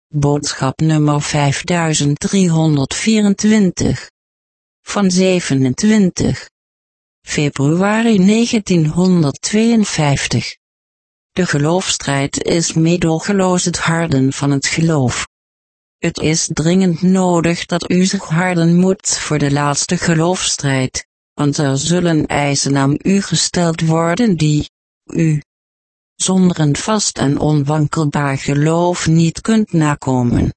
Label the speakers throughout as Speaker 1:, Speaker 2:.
Speaker 1: boodschap nummer 5324. Van 27 februari 1952. De geloofsstrijd is meedogenloos het harden van het geloof. Het is dringend nodig dat u zich harden moet voor de laatste geloofsstrijd, want er zullen eisen aan u gesteld worden die u zonder een vast en onwankelbaar geloof niet kunt nakomen.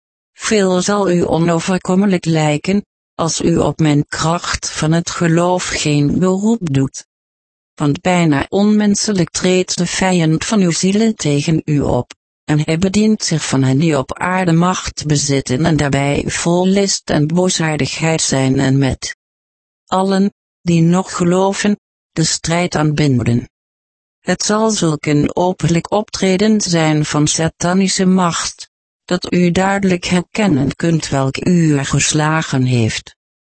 Speaker 1: Veel zal u onoverkomelijk lijken, als u op mijn kracht van het geloof geen beroep doet. Want bijna onmenselijk treedt de vijand van uw zielen tegen u op, en hij bedient zich van hen die op aarde macht bezitten en daarbij vol list en boosaardigheid zijn en met allen, die nog geloven, de strijd aanbinden. Het zal zulk een openlijk optreden zijn van satanische macht, dat u duidelijk herkennen kunt welk u er geslagen heeft.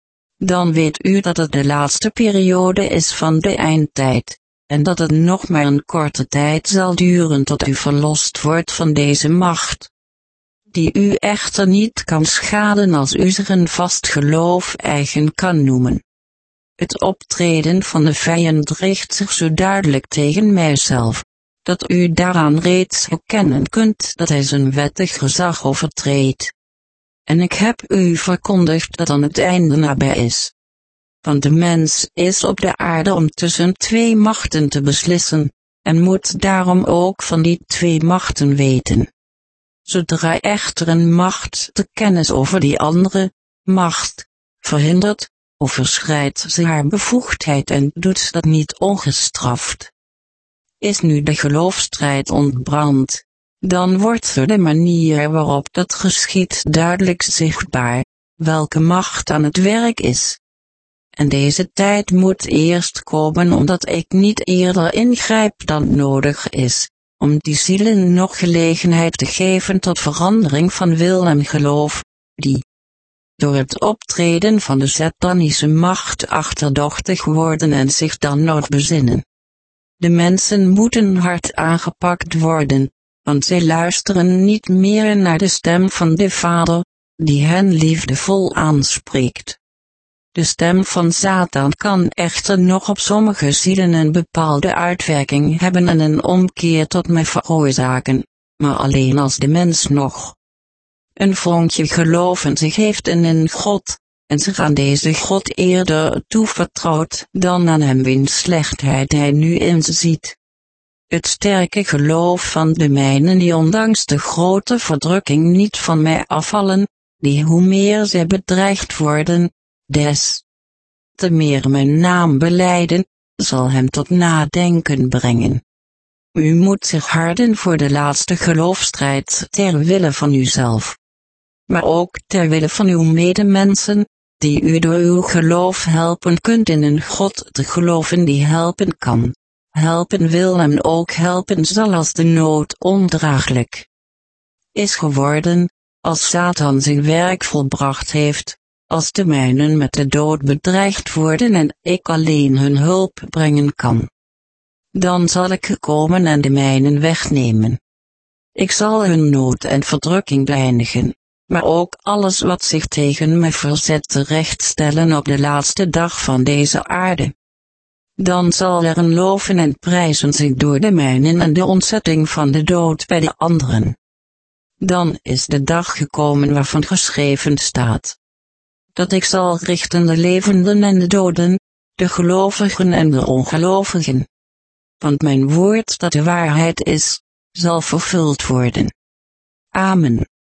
Speaker 1: Dan weet u dat het de laatste periode is van de eindtijd, en dat het nog maar een korte tijd zal duren tot u verlost wordt van deze macht, die u echter niet kan schaden als u zich een vast geloof eigen kan noemen. Het optreden van de vijand richt zich zo duidelijk tegen mijzelf, dat u daaraan reeds herkennen kunt dat hij zijn wettig gezag overtreedt. En ik heb u verkondigd dat dan het einde nabij is. Want de mens is op de aarde om tussen twee machten te beslissen, en moet daarom ook van die twee machten weten. Zodra echter een macht de kennis over die andere macht verhindert, overschrijdt ze haar bevoegdheid en doet dat niet ongestraft. Is nu de geloofsstrijd ontbrand, dan wordt de manier waarop dat geschiedt duidelijk zichtbaar, welke macht aan het werk is. En deze tijd moet eerst komen omdat ik niet eerder ingrijp dan nodig is, om die zielen nog gelegenheid te geven tot verandering van wil en geloof, die door het optreden van de satanische macht achterdochtig worden en zich dan nog bezinnen. De mensen moeten hard aangepakt worden, want zij luisteren niet meer naar de stem van de Vader, die hen liefdevol aanspreekt. De stem van Satan kan echter nog op sommige zielen een bepaalde uitwerking hebben en een omkeer tot mij veroorzaken, maar alleen als de mens nog een vonkje geloven zich heeft in een God, en zich aan deze God eerder toevertrouwt dan aan hem wiens slechtheid hij nu inziet. Het sterke geloof van de mijnen die ondanks de grote verdrukking niet van mij afvallen, die hoe meer zij bedreigd worden, des te meer mijn naam belijden, zal hem tot nadenken brengen. U moet zich harden voor de laatste geloofsstrijd ter wille van uzelf, maar ook ter wille van uw medemensen, die u door uw geloof helpen kunt in een God te geloven die helpen kan, helpen wil en ook helpen zal als de nood ondraaglijk is geworden, als Satan zijn werk volbracht heeft, als de mijnen met de dood bedreigd worden en ik alleen hun hulp brengen kan. Dan zal ik komen en de mijnen wegnemen. Ik zal hun nood en verdrukking beëindigen, maar ook alles wat zich tegen mij verzet terechtstellen op de laatste dag van deze aarde. Dan zal er een loven en prijzen zich door de mijnen en de ontzetting van de dood bij de anderen. Dan is de dag gekomen waarvan geschreven staat, dat ik zal richten de levenden en de doden, de gelovigen en de ongelovigen. Want mijn woord dat de waarheid is, zal vervuld worden. Amen.